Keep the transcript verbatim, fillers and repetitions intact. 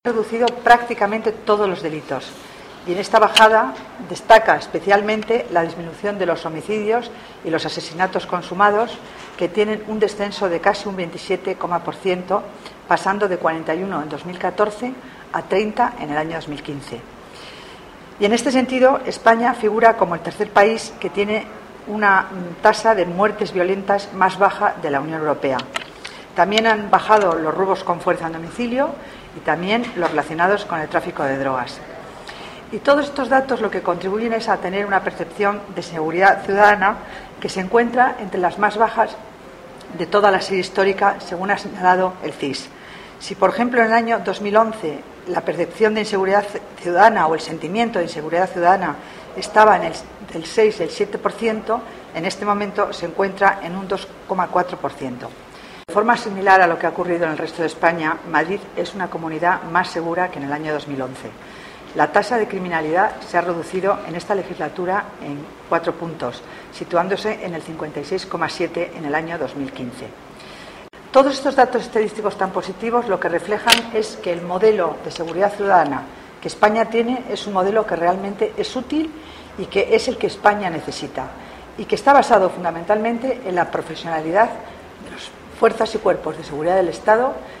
reducido prácticamente todos los delitos y en esta bajada destaca especialmente la disminución de los homicidios y los asesinatos consumados, que tienen un descenso de casi un veintisiete por ciento, pasando de cuarenta y uno en dos mil catorce a treinta en el año dos mil quince. Y en este sentido, España figura como el tercer país que tiene una tasa de muertes violentas más baja de la Unión Europea. También han bajado los robos con fuerza en domicilio y también los relacionados con el tráfico de drogas. Y todos estos datos lo que contribuyen es a tener una percepción de seguridad ciudadana que se encuentra entre las más bajas de toda la serie histórica, según ha señalado el C I S. Si, por ejemplo, en el año dos mil once la percepción de inseguridad ciudadana o el sentimiento de inseguridad ciudadana estaba en el del seis y el siete por ciento, en este momento se encuentra en un dos coma cuatro por ciento. De forma similar a lo que ha ocurrido en el resto de España, Madrid es una comunidad más segura que en el año dos mil once. La tasa de criminalidad se ha reducido en esta legislatura en cuatro puntos, situándose en el cincuenta y seis coma siete en el año dos mil quince. Todos estos datos estadísticos tan positivos lo que reflejan es que el modelo de seguridad ciudadana que España tiene es un modelo que realmente es útil y que es el que España necesita, y que está basado fundamentalmente en la profesionalidad de las fuerzas y cuerpos de seguridad del Estado